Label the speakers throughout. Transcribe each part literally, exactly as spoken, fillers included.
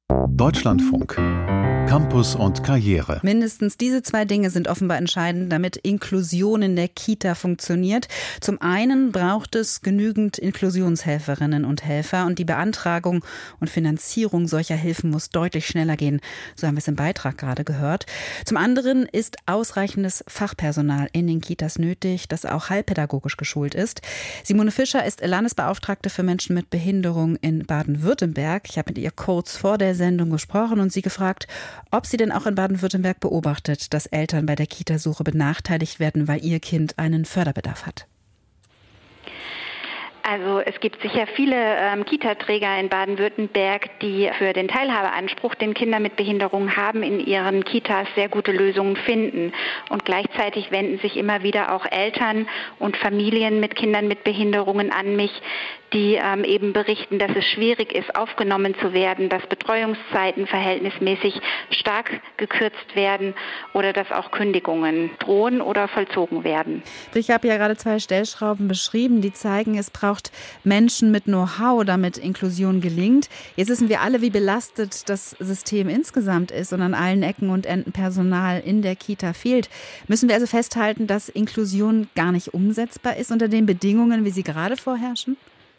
Speaker 1: Deutschlandfunk. Campus und Karriere.
Speaker 2: Mindestens diese zwei Dinge sind offenbar entscheidend, damit Inklusion in der Kita funktioniert. Zum einen braucht es genügend Inklusionshelferinnen und Helfer und die Beantragung und Finanzierung solcher Hilfen muss deutlich schneller gehen. So haben wir es im Beitrag gerade gehört. Zum anderen ist ausreichendes Fachpersonal in den Kitas nötig, das auch heilpädagogisch geschult ist. Simone Fischer ist Landesbeauftragte für Menschen mit Behinderung in Baden-Württemberg. Ich habe mit ihr kurz vor der Sendung gesprochen und sie gefragt, ob sie denn auch in Baden-Württemberg beobachtet, dass Eltern bei der Kitasuche benachteiligt werden, weil ihr Kind einen Förderbedarf hat.
Speaker 3: Also es gibt sicher viele ähm, Kita-Träger in Baden-Württemberg, die für den Teilhabeanspruch, den Kinder mit Behinderung haben, in ihren Kitas sehr gute Lösungen finden. Und gleichzeitig wenden sich immer wieder auch Eltern und Familien mit Kindern mit Behinderungen an mich, die ähm, eben berichten, dass es schwierig ist, aufgenommen zu werden, dass Betreuungszeiten verhältnismäßig stark gekürzt werden oder dass auch Kündigungen drohen oder vollzogen werden.
Speaker 2: Ich habe ja gerade zwei Stellschrauben beschrieben, die zeigen, es braucht Menschen mit Know-how, damit Inklusion gelingt. Jetzt wissen wir alle, wie belastet das System insgesamt ist und an allen Ecken und Enden Personal in der Kita fehlt. Müssen wir also festhalten, dass Inklusion gar nicht umsetzbar ist unter den Bedingungen, wie sie gerade vorherrschen?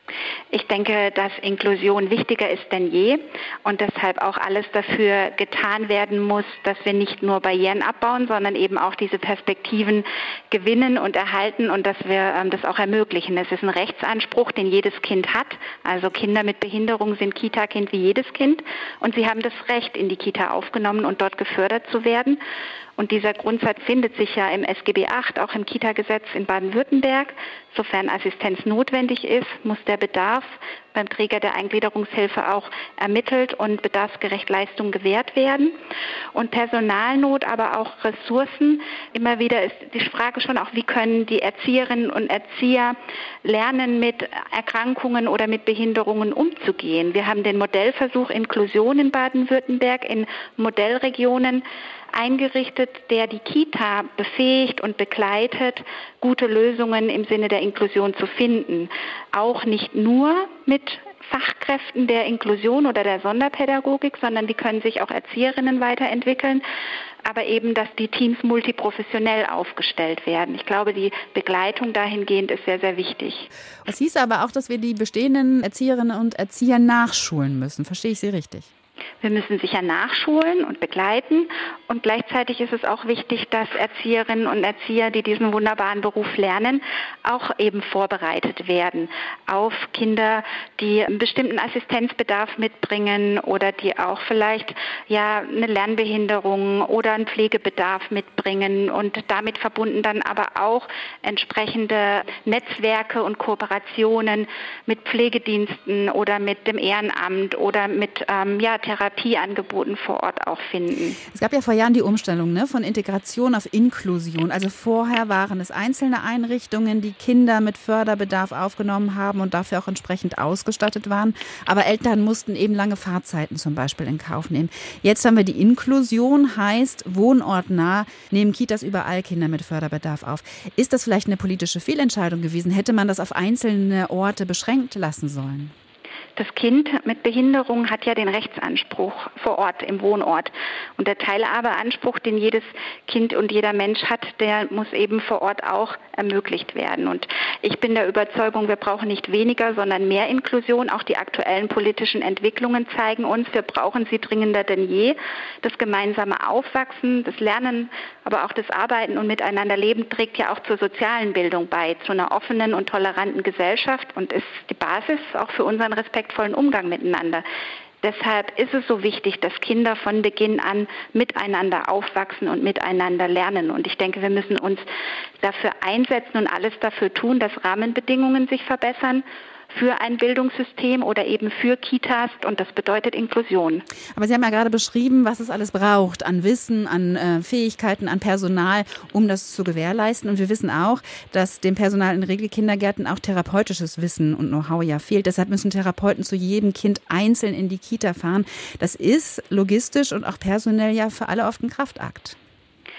Speaker 3: Ich denke, dass Inklusion wichtiger ist denn je und deshalb auch alles dafür getan werden muss, dass wir nicht nur Barrieren abbauen, sondern eben auch diese Perspektiven gewinnen und erhalten und dass wir ähm, das auch ermöglichen. Es ist ein Rechtsanspruch, den jedes Kind hat. Also Kinder mit Behinderung sind Kita-Kind wie jedes Kind und sie haben das Recht, in die Kita aufgenommen und dort gefördert zu werden. Und dieser Grundsatz findet sich ja im S G B acht, auch im Kita-Gesetz in Baden-Württemberg. Sofern Assistenz notwendig ist, muss der Bedarf beim Träger der Eingliederungshilfe auch ermittelt und bedarfsgerecht Leistung gewährt werden. Und Personalnot, aber auch Ressourcen. Immer wieder ist die Frage schon auch, wie können die Erzieherinnen und Erzieher lernen, mit Erkrankungen oder mit Behinderungen umzugehen. Wir haben den Modellversuch Inklusion in Baden-Württemberg in Modellregionen eingerichtet, der die Kita befähigt und begleitet, gute Lösungen im Sinne der Inklusion zu finden. Auch nicht nur mit Fachkräften der Inklusion oder der Sonderpädagogik, sondern die können sich auch Erzieherinnen weiterentwickeln, aber eben, dass die Teams multiprofessionell aufgestellt werden. Ich glaube, die Begleitung dahingehend ist sehr, sehr wichtig.
Speaker 2: Es hieß aber auch, dass wir die bestehenden Erzieherinnen und Erzieher nachschulen müssen. Verstehe ich Sie richtig?
Speaker 3: Wir müssen sicher nachschulen und begleiten und gleichzeitig ist es auch wichtig, dass Erzieherinnen und Erzieher, die diesen wunderbaren Beruf lernen, auch eben vorbereitet werden auf Kinder, die einen bestimmten Assistenzbedarf mitbringen oder die auch vielleicht ja eine Lernbehinderung oder einen Pflegebedarf mitbringen und damit verbunden dann aber auch entsprechende Netzwerke und Kooperationen mit Pflegediensten oder mit dem Ehrenamt oder mit ähm, ja, Therapieangeboten vor Ort auch finden.
Speaker 2: Es gab ja vor Jahren die Umstellung ne, von Integration auf Inklusion. Also vorher waren es einzelne Einrichtungen, die Kinder mit Förderbedarf aufgenommen haben und dafür auch entsprechend ausgestattet waren. Aber Eltern mussten eben lange Fahrzeiten zum Beispiel in Kauf nehmen. Jetzt haben wir die Inklusion, heißt wohnortnah nehmen Kitas überall Kinder mit Förderbedarf auf. Ist das vielleicht eine politische Fehlentscheidung gewesen? Hätte man das auf einzelne Orte beschränkt lassen sollen?
Speaker 3: Das Kind mit Behinderung hat ja den Rechtsanspruch vor Ort, im Wohnort. Und der Teilhabeanspruch, den jedes Kind und jeder Mensch hat, der muss eben vor Ort auch ermöglicht werden. Und ich bin der Überzeugung, wir brauchen nicht weniger, sondern mehr Inklusion. Auch die aktuellen politischen Entwicklungen zeigen uns, wir brauchen sie dringender denn je. Das gemeinsame Aufwachsen, das Lernen, aber auch das Arbeiten und Miteinanderleben trägt ja auch zur sozialen Bildung bei, zu einer offenen und toleranten Gesellschaft und ist die Basis auch für unseren respektvollen Umgang miteinander. Deshalb ist es so wichtig, dass Kinder von Beginn an miteinander aufwachsen und miteinander lernen. Und ich denke, wir müssen uns dafür einsetzen und alles dafür tun, dass Rahmenbedingungen sich verbessern für ein Bildungssystem oder eben für Kitas und das bedeutet Inklusion.
Speaker 2: Aber Sie haben ja gerade beschrieben, was es alles braucht an Wissen, an äh, Fähigkeiten, an Personal, um das zu gewährleisten. Und wir wissen auch, dass dem Personal in Regelkindergärten auch therapeutisches Wissen und Know-how ja fehlt. Deshalb müssen Therapeuten zu jedem Kind einzeln in die Kita fahren. Das ist logistisch und auch personell ja für alle oft ein Kraftakt.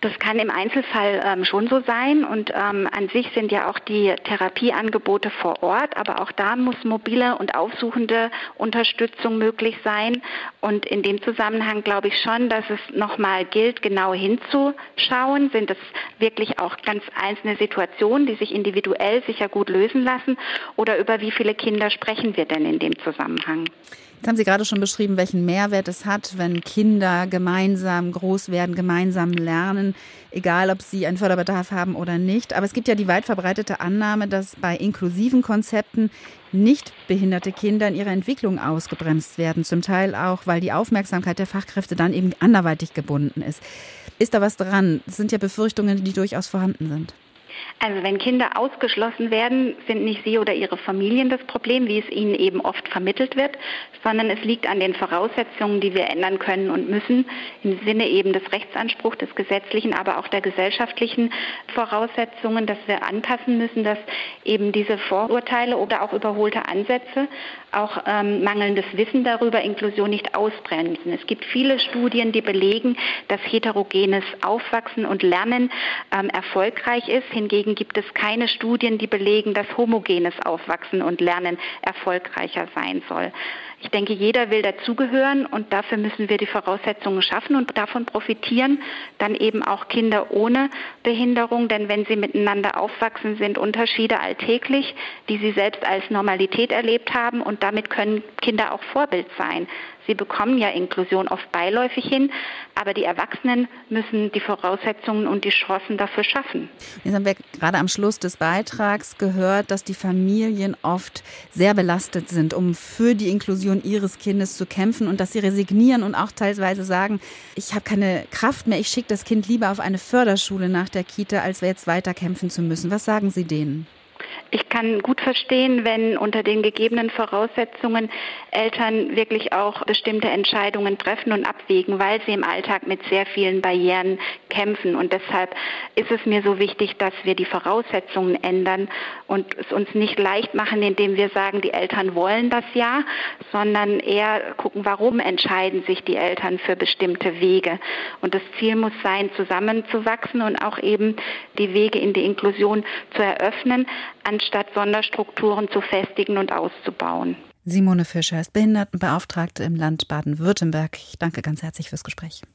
Speaker 3: Das kann im Einzelfall ähm, schon so sein und ähm, an sich sind ja auch die Therapieangebote vor Ort, aber auch da muss mobile und aufsuchende Unterstützung möglich sein. Und in dem Zusammenhang glaube ich schon, dass es nochmal gilt, genau hinzuschauen. Sind es wirklich auch ganz einzelne Situationen, die sich individuell sicher gut lösen lassen, oder über wie viele Kinder sprechen wir denn in dem Zusammenhang?
Speaker 2: Jetzt haben Sie gerade schon beschrieben, welchen Mehrwert es hat, wenn Kinder gemeinsam groß werden, gemeinsam lernen, egal ob sie einen Förderbedarf haben oder nicht. Aber es gibt ja die weit verbreitete Annahme, dass bei inklusiven Konzepten nicht behinderte Kinder in ihrer Entwicklung ausgebremst werden. Zum Teil auch, weil die Aufmerksamkeit der Fachkräfte dann eben anderweitig gebunden ist. Ist da was dran? Das sind ja Befürchtungen, die durchaus vorhanden sind.
Speaker 3: Also wenn Kinder ausgeschlossen werden, sind nicht sie oder ihre Familien das Problem, wie es ihnen eben oft vermittelt wird, sondern es liegt an den Voraussetzungen, die wir ändern können und müssen, im Sinne eben des Rechtsanspruchs, des gesetzlichen, aber auch der gesellschaftlichen Voraussetzungen, dass wir anpassen müssen, dass eben diese Vorurteile oder auch überholte Ansätze, auch ähm, mangelndes Wissen darüber Inklusion nicht ausbremsen. Es gibt viele Studien, die belegen, dass heterogenes Aufwachsen und Lernen ähm, erfolgreich ist. Hingegen gibt es keine Studien, die belegen, dass homogenes Aufwachsen und Lernen erfolgreicher sein soll. Ich denke, jeder will dazugehören und dafür müssen wir die Voraussetzungen schaffen und davon profitieren dann eben auch Kinder ohne Behinderung, denn wenn sie miteinander aufwachsen, sind Unterschiede alltäglich, die sie selbst als Normalität erlebt haben und damit können Kinder auch Vorbild sein. Sie bekommen ja Inklusion oft beiläufig hin, aber die Erwachsenen müssen die Voraussetzungen und die Chancen dafür schaffen.
Speaker 2: Jetzt haben wir gerade am Schluss des Beitrags gehört, dass die Familien oft sehr belastet sind, um für die Inklusion ihres Kindes zu kämpfen und dass sie resignieren und auch teilweise sagen, ich habe keine Kraft mehr, ich schicke das Kind lieber auf eine Förderschule nach der Kita, als wir jetzt weiter kämpfen zu müssen. Was sagen Sie denen?
Speaker 3: Ich kann gut verstehen, wenn unter den gegebenen Voraussetzungen Eltern wirklich auch bestimmte Entscheidungen treffen und abwägen, weil sie im Alltag mit sehr vielen Barrieren kämpfen. Und deshalb ist es mir so wichtig, dass wir die Voraussetzungen ändern und es uns nicht leicht machen, indem wir sagen, die Eltern wollen das ja, sondern eher gucken, warum entscheiden sich die Eltern für bestimmte Wege. Und das Ziel muss sein, zusammenzuwachsen und auch eben die Wege in die Inklusion zu eröffnen, anstatt Sonderstrukturen zu festigen und auszubauen.
Speaker 2: Simone Fischer ist Behindertenbeauftragte im Land Baden-Württemberg. Ich danke ganz herzlich fürs Gespräch.